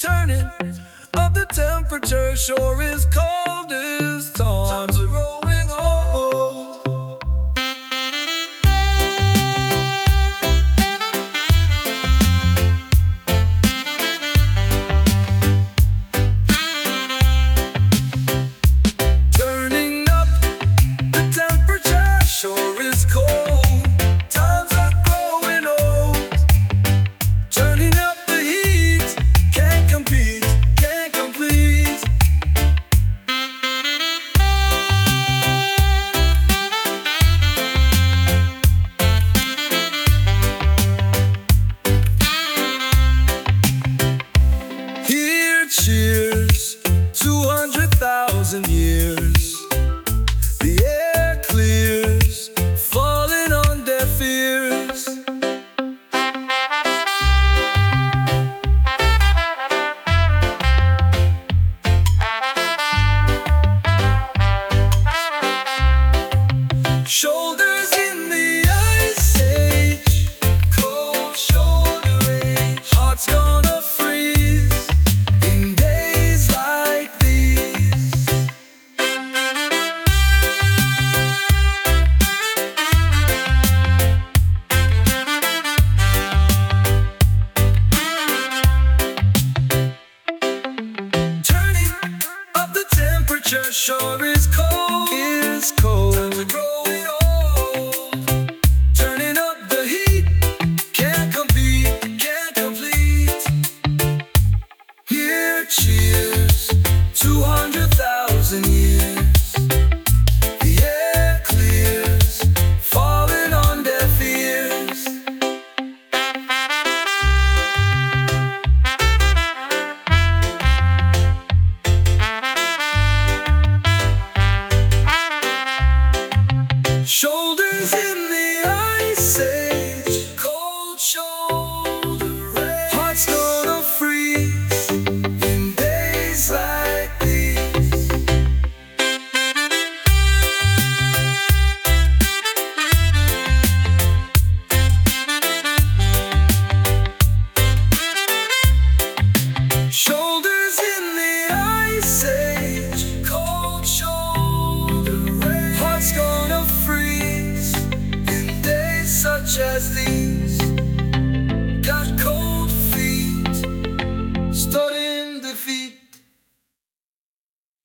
Turning up the temperature sure is cold this time. Times are growing old. Turning up the temperature sure is cold. Times are growing old. Turning up the heat, can't compete, can't complete. Here cheers 200,000 years. The air clears, falling on deaf ears. Shoulders in the ice age, cold shoulder age. Heart's gonna freeze in days like these. Turning up the temperature sure